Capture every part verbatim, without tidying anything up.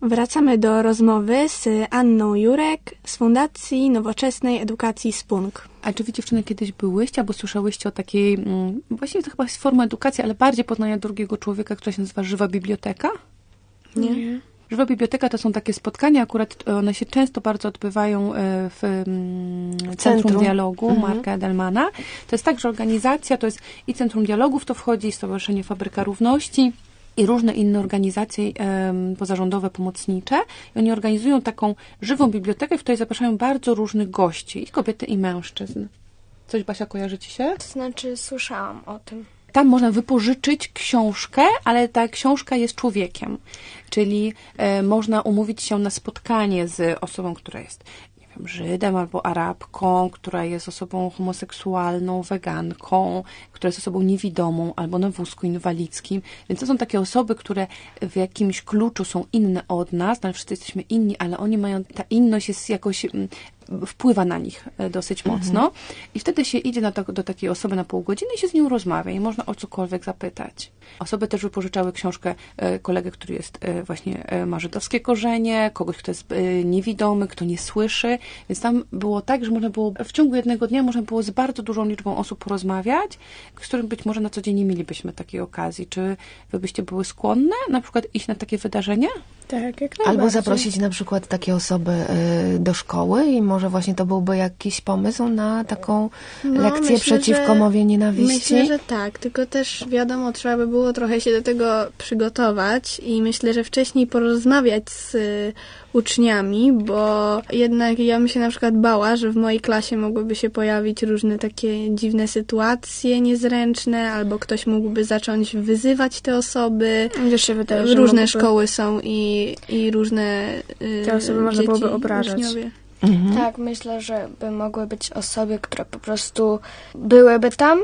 Wracamy do rozmowy z Anną Jurek z Fundacji Nowoczesnej Edukacji Spunk. A czy wy, dziewczyny, kiedyś byłyście albo słyszałyście o takiej, mm, właściwie to chyba jest forma edukacji, ale bardziej poznania drugiego człowieka, która się nazywa Żywa Biblioteka? Nie. Nie. Żywa Biblioteka to są takie spotkania, akurat one się często bardzo odbywają w Centrum, Centrum Dialogu mhm. Marka Edelmana. To jest tak, że organizacja to jest i Centrum Dialogów, to wchodzi Stowarzyszenie Fabryka Równości i różne inne organizacje um, pozarządowe, pomocnicze. I oni organizują taką żywą bibliotekę, w której zapraszają bardzo różnych gości, i kobiety, i mężczyzn. Coś, Basia, kojarzy ci się? To znaczy, słyszałam o tym. Tam można wypożyczyć książkę, ale ta książka jest człowiekiem. Czyli e, można umówić się na spotkanie z osobą, która jest, nie wiem, Żydem albo Arabką, która jest osobą homoseksualną, weganką, która jest osobą niewidomą albo na wózku inwalidzkim. Więc to są takie osoby, które w jakimś kluczu są inne od nas. No, wszyscy jesteśmy inni, ale oni mają, ta inność jest jakoś... wpływa na nich dosyć mocno. Mhm. I wtedy się idzie na to, do takiej osoby na pół godziny i się z nią rozmawia i można o cokolwiek zapytać. Osoby też wypożyczały książkę e, kolegę, który jest e, właśnie e, ma żydowskie korzenie, kogoś, kto jest e, niewidomy, kto nie słyszy. Więc tam było tak, że można było w ciągu jednego dnia można było z bardzo dużą liczbą osób porozmawiać, z którym być może na co dzień nie mielibyśmy takiej okazji. Czy wy byście były skłonne na przykład iść na takie wydarzenie? Tak, jak najbardziej. Albo zaprosić na przykład takie osoby y, do szkoły i może właśnie to byłby jakiś pomysł na taką no, lekcję myślę, przeciwko że, mowie nienawiści? Myślę, że tak, tylko też wiadomo, trzeba by było trochę się do tego przygotować i myślę, że wcześniej porozmawiać z y, uczniami, bo jednak ja bym się na przykład bała, że w mojej klasie mogłyby się pojawić różne takie dziwne sytuacje niezręczne, albo ktoś mógłby zacząć wyzywać te osoby. Wiesz, się wydaje, że różne mógłby... szkoły są i, i różne y, te osoby można dzieci, byłoby obrażać. Uczniowie. Mhm. Tak, myślę, że by mogły być osoby, które po prostu byłyby tam,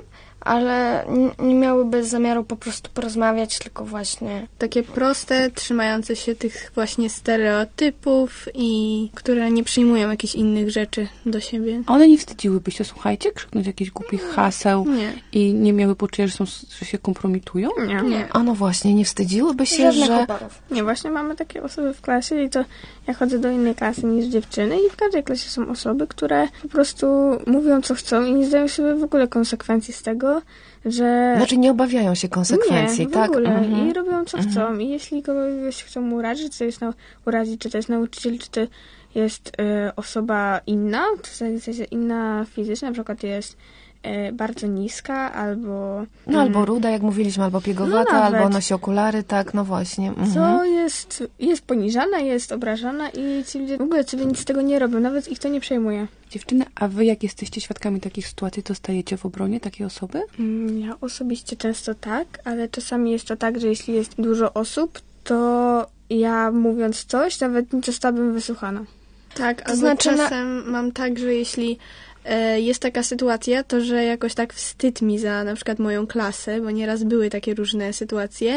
ale nie miałyby zamiaru po prostu porozmawiać, tylko właśnie... Takie proste, trzymające się tych właśnie stereotypów i które nie przyjmują jakichś innych rzeczy do siebie. A one nie wstydziłyby się, słuchajcie, krzyknąć jakichś głupich haseł nie. i nie miały poczucia, że, są, że się kompromitują? Nie. nie. A no właśnie, nie wstydziłyby się, Żadnych że... oparów. Nie, właśnie mamy takie osoby w klasie i to ja chodzę do innej klasy niż dziewczyny i w każdej klasie są osoby, które po prostu mówią, co chcą i nie zdają sobie w ogóle konsekwencji z tego, że... Znaczy nie obawiają się konsekwencji, nie, w tak? ogóle. Mhm. I robią, co mhm. chcą. I jeśli kogoś chcą urazić, czy to jest na, urazić, czy to jest nauczyciel, czy to jest y, osoba inna, to jest inna fizycznie, na przykład jest y, bardzo niska, albo... No albo ruda, jak mówiliśmy, albo piegowata, no, albo nosi okulary, tak, no właśnie. Mhm. Co jest, jest poniżana, jest obrażana i ci ludzie w ogóle sobie nic z tego nie robią, nawet ich to nie przejmuje. Dziewczyny, a wy jak jesteście świadkami takich sytuacji, to stajecie w obronie takiej osoby? Ja osobiście często tak, ale czasami jest to tak, że jeśli jest dużo osób, to ja mówiąc coś, nawet nie zostałabym wysłuchana. Tak, to albo znaczy czasem na... mam tak, że jeśli e, jest taka sytuacja, to że jakoś tak wstyd mi za na przykład moją klasę, bo nieraz były takie różne sytuacje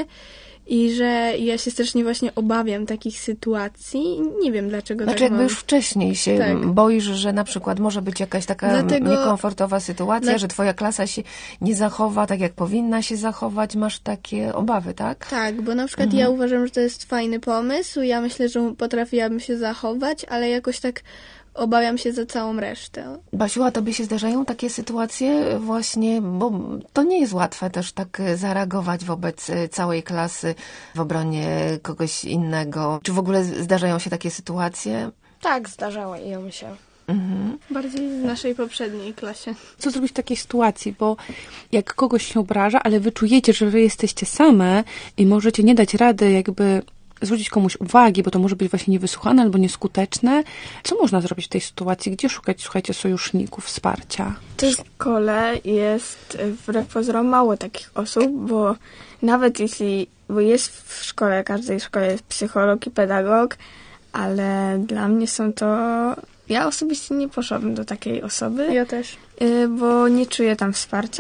i że ja się strasznie właśnie obawiam takich sytuacji. Nie wiem, dlaczego znaczy, tak jakby mam. już wcześniej się tak. boisz, że na przykład może być jakaś taka Dlatego... niekomfortowa sytuacja, dla... że twoja klasa się nie zachowa tak, jak powinna się zachować. Masz takie obawy, tak? Tak, bo na przykład mhm. ja uważam, że to jest fajny pomysł. Ja myślę, że potrafiłabym się zachować, ale jakoś tak obawiam się za całą resztę. Basiu, a tobie się zdarzają takie sytuacje właśnie, bo to nie jest łatwe też tak zareagować wobec całej klasy w obronie kogoś innego. Czy w ogóle zdarzają się takie sytuacje? Tak, zdarzały ją się. Mhm. Bardziej w naszej poprzedniej klasie. Co zrobić w takiej sytuacji? Bo jak kogoś się obraża, ale wy czujecie, że wy jesteście same i możecie nie dać rady jakby zwrócić komuś uwagi, bo to może być właśnie niewysłuchane albo nieskuteczne. Co można zrobić w tej sytuacji? Gdzie szukać, słuchajcie, sojuszników, wsparcia? W szkole jest wbrew pozorom mało takich osób, bo nawet jeśli, bo jest w szkole, każdej szkole jest psycholog i pedagog, ale dla mnie są to... Ja osobiście nie poszłabym do takiej osoby. Ja też. Bo nie czuję tam wsparcia.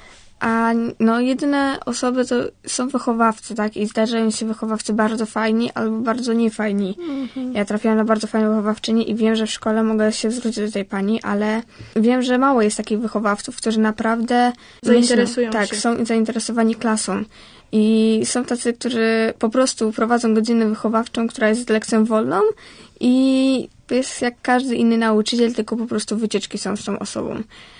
A no jedyne osoby to są wychowawcy, tak? I zdarzają się wychowawcy bardzo fajni albo bardzo niefajni. Mm-hmm. Ja trafiłam na bardzo fajną wychowawczynię i wiem, że w szkole mogę się zwrócić do tej pani, ale wiem, że mało jest takich wychowawców, którzy naprawdę zainteresują myślą, się. Tak, są zainteresowani klasą. I są tacy, którzy po prostu prowadzą godzinę wychowawczą, która jest lekcją wolną i jest jak każdy inny nauczyciel, tylko po prostu wycieczki są z tą osobą.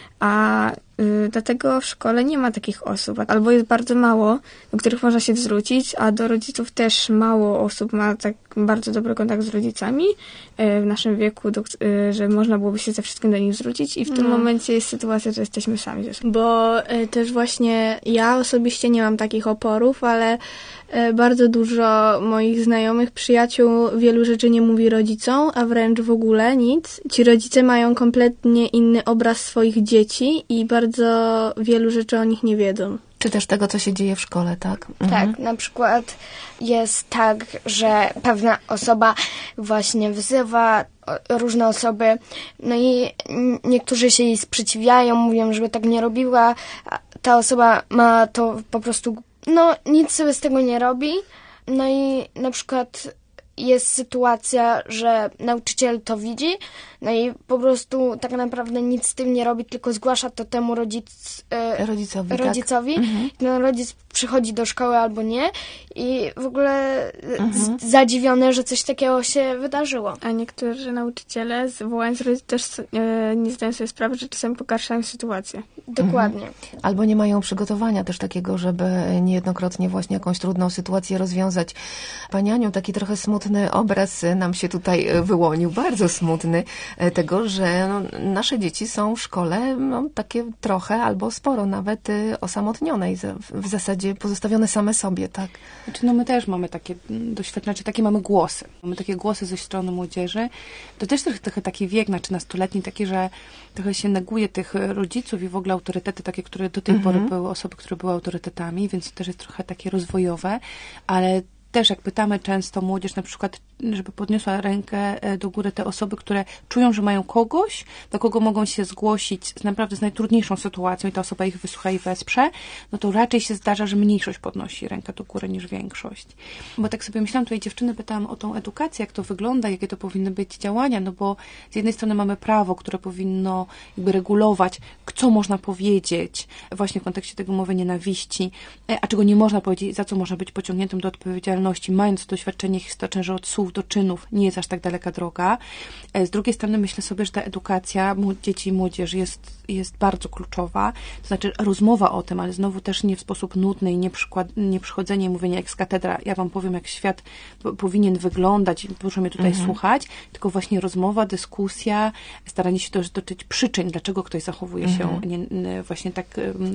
A y, dlatego w szkole nie ma takich osób, albo jest bardzo mało, do których można się zwrócić, a do rodziców też mało osób ma tak bardzo dobry kontakt z rodzicami y, w naszym wieku, do, y, że można byłoby się ze wszystkim do nich zwrócić i w tym no. momencie jest sytuacja, że jesteśmy sami ze sobą. Bo y, też właśnie ja osobiście nie mam takich oporów, ale y, bardzo dużo moich znajomych, przyjaciół wielu rzeczy nie mówi rodzicom, a wręcz w ogóle nic. Ci rodzice mają kompletnie inny obraz swoich dzieci i bardzo wielu rzeczy o nich nie wiedzą. Czy też tego, co się dzieje w szkole, tak? Mhm. Tak, na przykład jest tak, że pewna osoba właśnie wyzywa różne osoby, no i niektórzy się jej sprzeciwiają, mówią, żeby tak nie robiła, a ta osoba ma to po prostu, no nic sobie z tego nie robi, no i na przykład jest sytuacja, że nauczyciel to widzi, no i po prostu tak naprawdę nic z tym nie robi, tylko zgłasza to temu rodzic, e, rodzicowi. rodzicowi. Tak? Mhm. No, rodzic przychodzi do szkoły albo nie i w ogóle mhm. z, zadziwiony, że coś takiego się wydarzyło. A niektórzy nauczyciele, wołając rodziców, też e, nie zdają sobie sprawy, że czasami pogarszają sytuację. Dokładnie. Mhm. Albo nie mają przygotowania też takiego, żeby niejednokrotnie właśnie jakąś trudną sytuację rozwiązać. Pani Aniu, taki trochę smutny obraz nam się tutaj wyłonił, bardzo smutny, tego, że no, nasze dzieci są w szkole no, takie trochę albo sporo nawet osamotnione i w zasadzie pozostawione same sobie, tak? Znaczy, no my też mamy takie doświadczenia, czy takie mamy głosy. Mamy takie głosy ze strony młodzieży. To też trochę, trochę taki wiek, znaczy nastoletni, taki, że trochę się neguje tych rodziców i w ogóle autorytety takie, które do tej mhm. pory były osoby, które były autorytetami, więc to też jest trochę takie rozwojowe, ale też jak pytamy często młodzież na przykład, żeby podniosła rękę do góry te osoby, które czują, że mają kogoś, do kogo mogą się zgłosić z naprawdę z najtrudniejszą sytuacją i ta osoba ich wysłucha i wesprze, no to raczej się zdarza, że mniejszość podnosi rękę do góry niż większość. Bo tak sobie myślałam, tutaj dziewczyny pytałam o tą edukację, jak to wygląda, jakie to powinny być działania, no bo z jednej strony mamy prawo, które powinno jakby regulować, co można powiedzieć właśnie w kontekście tego mowy nienawiści, a czego nie można powiedzieć, za co można być pociągniętym do odpowiedzialności, mając doświadczenie historyczne, że od słów do czynów nie jest aż tak daleka droga. Z drugiej strony myślę sobie, że ta edukacja dzieci i młodzieży jest, jest bardzo kluczowa. To znaczy rozmowa o tym, ale znowu też nie w sposób nudny i nie, przykład, nie przychodzenie i mówienie jak z katedra, ja wam powiem, jak świat p- powinien wyglądać i proszę mnie tutaj mhm. słuchać, tylko właśnie rozmowa, dyskusja, staranie się też dotyczyć przyczyn, dlaczego ktoś zachowuje mhm. się nie, właśnie tak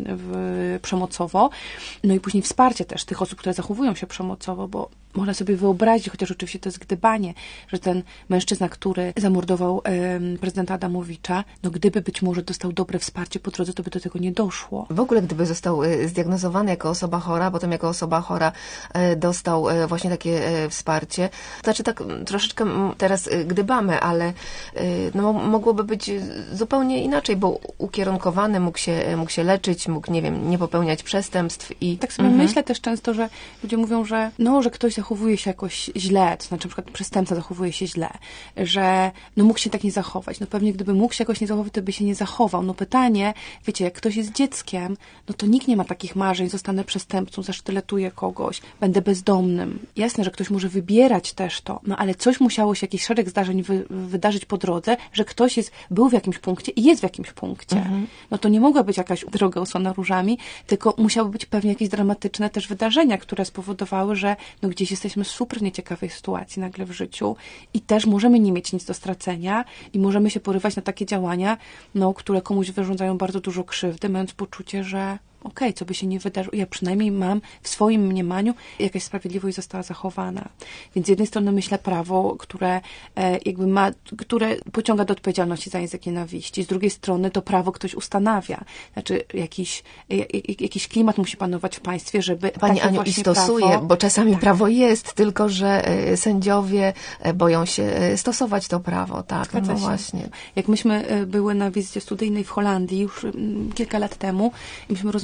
w, przemocowo. No i później wsparcie też tych osób, które zachowują się przemocowo, bo można sobie wyobrazić, chociaż oczywiście to jest gdybanie, że ten mężczyzna, który zamordował um, prezydenta Adamowicza, no gdyby być może dostał dobre wsparcie po drodze, to by do tego nie doszło. W ogóle gdyby został zdiagnozowany jako osoba chora, potem jako osoba chora dostał właśnie takie wsparcie. Znaczy tak troszeczkę teraz gdybamy, ale no, mogłoby być zupełnie inaczej, bo ukierunkowany mógł się, mógł się leczyć, mógł, nie wiem, nie popełniać przestępstw i... Tak sobie mhm. myślę też często, że ludzie mówią, że no, że ktoś zachowuje się jakoś źle, to znaczy na przykład przestępca zachowuje się źle, że no mógł się tak nie zachować. No pewnie gdyby mógł się jakoś nie zachować, to by się nie zachował. No pytanie, wiecie, jak ktoś jest dzieckiem, no to nikt nie ma takich marzeń, zostanę przestępcą, zasztyletuję kogoś, będę bezdomnym. Jasne, że ktoś może wybierać też to, no ale coś musiało się, jakiś szereg zdarzeń wy, wydarzyć po drodze, że ktoś jest, był w jakimś punkcie i jest w jakimś punkcie. Mhm. No to nie mogła być jakaś droga usłana różami, tylko musiały być pewnie jakieś dramatyczne też wydarzenia, które spowodowały, że no gdzieś jesteśmy w super nieciekawej sytuacji nagle w życiu i też możemy nie mieć nic do stracenia i możemy się porywać na takie działania, no, które komuś wyrządzają bardzo dużo krzywdy, mając poczucie, że okej, okay, co by się nie wydarzyło, ja przynajmniej mam w swoim mniemaniu jakaś sprawiedliwość została zachowana. Więc z jednej strony myślę prawo, które e, jakby ma, które pociąga do odpowiedzialności za język nienawiści. Z drugiej strony to prawo ktoś ustanawia. Znaczy jakiś, jak, jakiś klimat musi panować w państwie, żeby Pani Aniu i stosuje, prawo, bo czasami tak. prawo jest, tylko że sędziowie boją się stosować to prawo. Tak, no właśnie. Jak myśmy były na wizycie studyjnej w Holandii już kilka lat temu i myśmy rozmawiali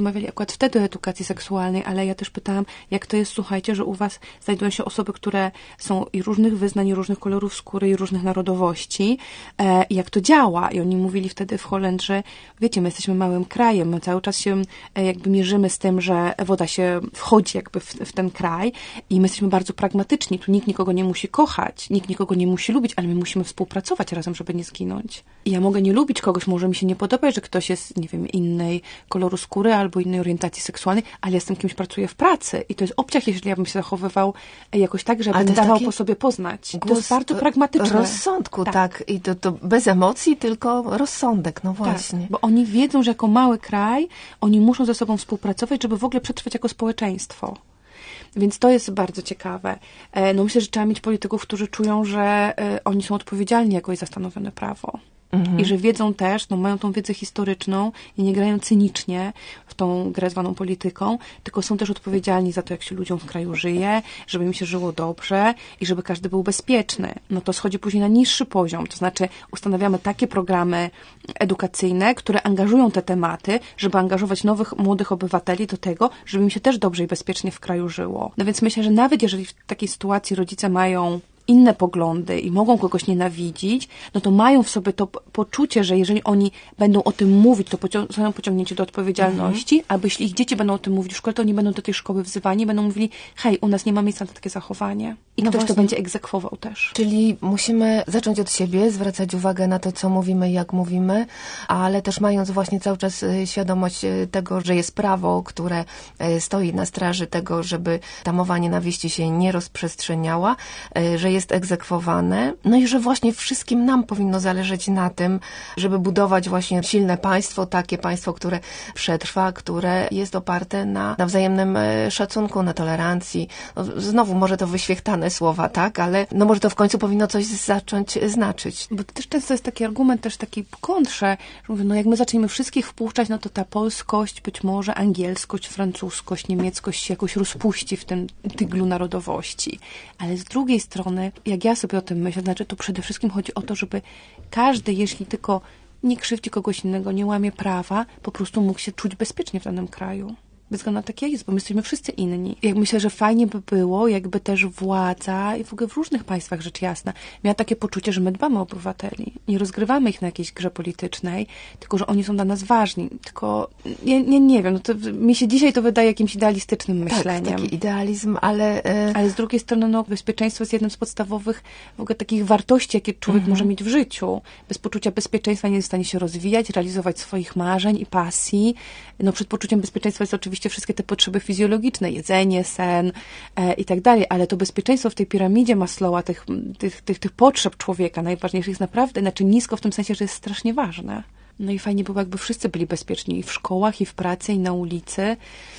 rozmawiali akurat wtedy o edukacji seksualnej, ale ja też pytałam, jak to jest, słuchajcie, że u was znajdują się osoby, które są i różnych wyznań, i różnych kolorów skóry, i różnych narodowości, e, i jak to działa. I oni mówili wtedy w Holandii, że wiecie, my jesteśmy małym krajem, my cały czas się e, jakby mierzymy z tym, że woda się wchodzi jakby w, w ten kraj i my jesteśmy bardzo pragmatyczni. Tu nikt nikogo nie musi kochać, nikt nikogo nie musi lubić, ale my musimy współpracować razem, żeby nie zginąć. I ja mogę nie lubić kogoś, może mi się nie podobać, że ktoś jest, nie wiem, innej koloru skóry albo innej orientacji seksualnej, ale ja z tym kimś pracuję w pracy i to jest obciach, jeżeli ja bym się zachowywał jakoś tak, żeby dawał po sobie poznać. To jest bardzo pragmatyczne. Rozsądku, tak. tak. I to, to bez emocji, tylko rozsądek, no właśnie. Tak, bo oni wiedzą, że jako mały kraj oni muszą ze sobą współpracować, żeby w ogóle przetrwać jako społeczeństwo. Więc to jest bardzo ciekawe. No myślę, że trzeba mieć polityków, którzy czują, że oni są odpowiedzialni jakoś za stanowione prawo. Mhm. I że wiedzą też, no mają tą wiedzę historyczną i nie grają cynicznie w tą grę zwaną polityką, tylko są też odpowiedzialni za to, jak się ludziom w kraju żyje, żeby im się żyło dobrze i żeby każdy był bezpieczny. No to schodzi później na niższy poziom, to znaczy ustanawiamy takie programy edukacyjne, które angażują te tematy, żeby angażować nowych, młodych obywateli do tego, żeby im się też dobrze i bezpiecznie w kraju żyło. No więc myślę, że nawet jeżeli w takiej sytuacji rodzice mają inne poglądy i mogą kogoś nienawidzić, no to mają w sobie to poczucie, że jeżeli oni będą o tym mówić, to pocią- zostaną pociągnięci do odpowiedzialności, mhm. albo jeśli ich dzieci będą o tym mówić w szkole, to oni będą do tej szkoły wzywani, będą mówili, hej, u nas nie ma miejsca na takie zachowanie. I no ktoś właśnie. To będzie egzekwował też. Czyli musimy zacząć od siebie, zwracać uwagę na to, co mówimy, jak mówimy, ale też mając właśnie cały czas świadomość tego, że jest prawo, które stoi na straży tego, żeby ta mowa nienawiści się nie rozprzestrzeniała, że jest egzekwowane, no i że właśnie wszystkim nam powinno zależeć na tym, żeby budować właśnie silne państwo, takie państwo, które przetrwa, które jest oparte na, na wzajemnym szacunku, na tolerancji. No, znowu może to wyświechtane słowa, tak, ale no może to w końcu powinno coś zacząć znaczyć. Bo to też często jest taki argument, też taki w kontrze, że mówię, no jak my zaczniemy wszystkich wpuszczać, no to ta polskość, być może angielskość, francuskość, niemieckość się jakoś rozpuści w tym tyglu narodowości. Ale z drugiej strony, jak ja sobie o tym myślę, znaczy to przede wszystkim chodzi o to, żeby każdy, jeśli tylko nie krzywdzi kogoś innego, nie łamie prawa, po prostu mógł się czuć bezpiecznie w danym kraju. Bez względu na tak jak jest, bo my jesteśmy wszyscy inni. Jak myślę, że fajnie by było, jakby też władza i w ogóle w różnych państwach, rzecz jasna, miała takie poczucie, że my dbamy o obywateli. Nie rozgrywamy ich na jakiejś grze politycznej, tylko że oni są dla nas ważni. Tylko, ja, ja nie wiem, no to, mi się dzisiaj to wydaje jakimś idealistycznym myśleniem. Tak, taki idealizm, ale... Yy... Ale z drugiej strony, no, bezpieczeństwo jest jednym z podstawowych w ogóle takich wartości, jakie człowiek mhm. może mieć w życiu. Bez poczucia bezpieczeństwa nie jest w stanie się rozwijać, realizować swoich marzeń i pasji. No, przed poczuciem bezpieczeństwa jest oczywiście wszystkie te potrzeby fizjologiczne, jedzenie, sen e, i tak dalej, ale to bezpieczeństwo w tej piramidzie Maslowa, tych, tych, tych, tych potrzeb człowieka najważniejszych jest naprawdę, znaczy nisko w tym sensie, że jest strasznie ważne. No i fajnie było, jakby wszyscy byli bezpieczni i w szkołach, i w pracy, i na ulicy.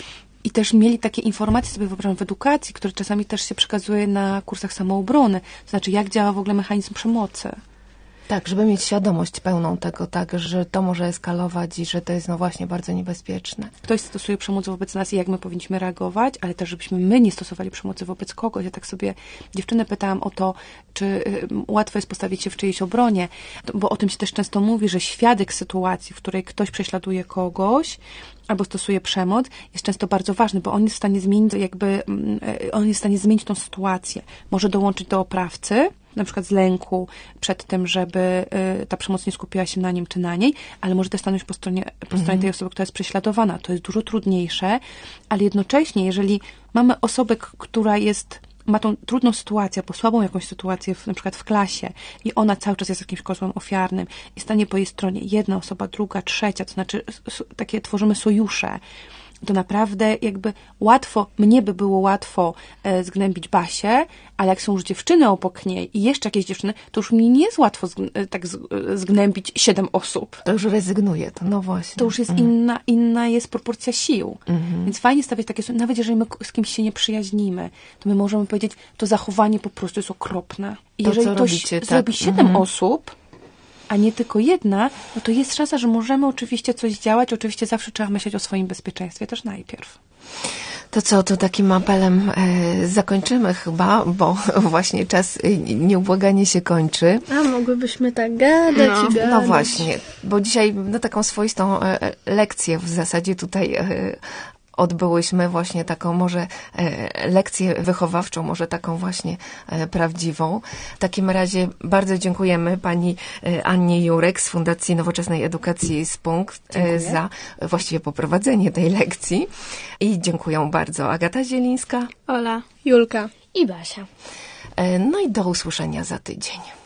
I też mieli takie informacje, sobie wyobrażam, w edukacji, które czasami też się przekazuje na kursach samoobrony. To znaczy, jak działa w ogóle mechanizm przemocy. Tak, żeby mieć świadomość pełną tego, tak, że to może eskalować i że to jest no właśnie bardzo niebezpieczne. Ktoś stosuje przemoc wobec nas i jak my powinniśmy reagować, ale też żebyśmy my nie stosowali przemocy wobec kogoś. Ja tak sobie dziewczynę pytałam o to, czy y, łatwo jest postawić się w czyjejś obronie, bo o tym się też często mówi, że świadek sytuacji, w której ktoś prześladuje kogoś, albo stosuje przemoc, jest często bardzo ważny, bo on jest w stanie zmienić jakby, on jest w stanie zmienić tą sytuację. Może dołączyć do oprawcy, na przykład z lęku przed tym, żeby y, ta przemoc nie skupiła się na nim czy na niej, ale może też stanąć po stronie, po stronie mhm. tej osoby, która jest prześladowana. To jest dużo trudniejsze, ale jednocześnie, jeżeli mamy osobę, która jest, ma tą trudną sytuację, albo słabą jakąś sytuację w, na przykład w klasie i ona cały czas jest jakimś kozłem ofiarnym i stanie po jej stronie jedna osoba, druga, trzecia, to znaczy s- takie tworzymy sojusze, to naprawdę jakby łatwo, mnie by było łatwo e, zgnębić Basię, ale jak są już dziewczyny obok niej i jeszcze jakieś dziewczyny, to już mi nie jest łatwo zg- tak z- zgnębić siedem osób. To już rezygnuje, to no właśnie. To już jest mhm. inna, inna jest proporcja sił. Mhm. Więc fajnie stawiać takie, nawet jeżeli my z kimś się nie przyjaźnimy, to my możemy powiedzieć, to zachowanie po prostu jest okropne. I to, jeżeli to robicie, tak. zrobi siedem mhm. osób, a nie tylko jedna, no to jest szansa, że możemy oczywiście coś działać. Oczywiście zawsze trzeba myśleć o swoim bezpieczeństwie też najpierw. To co, to takim apelem e, zakończymy chyba, bo właśnie czas e, nieubłaganie się kończy. A mogłybyśmy tak gadać No, i gadać. No właśnie, bo dzisiaj no, taką swoistą e, lekcję w zasadzie tutaj e, odbyłyśmy, właśnie taką może e, lekcję wychowawczą, może taką właśnie e, prawdziwą. W takim razie bardzo dziękujemy pani e, Annie Jurek z Fundacji Nowoczesnej Edukacji Spunkt e, za właściwie poprowadzenie tej lekcji. I dziękuję bardzo Agata Zielińska, Ola, Julka I Basia. e, no i do usłyszenia za tydzień.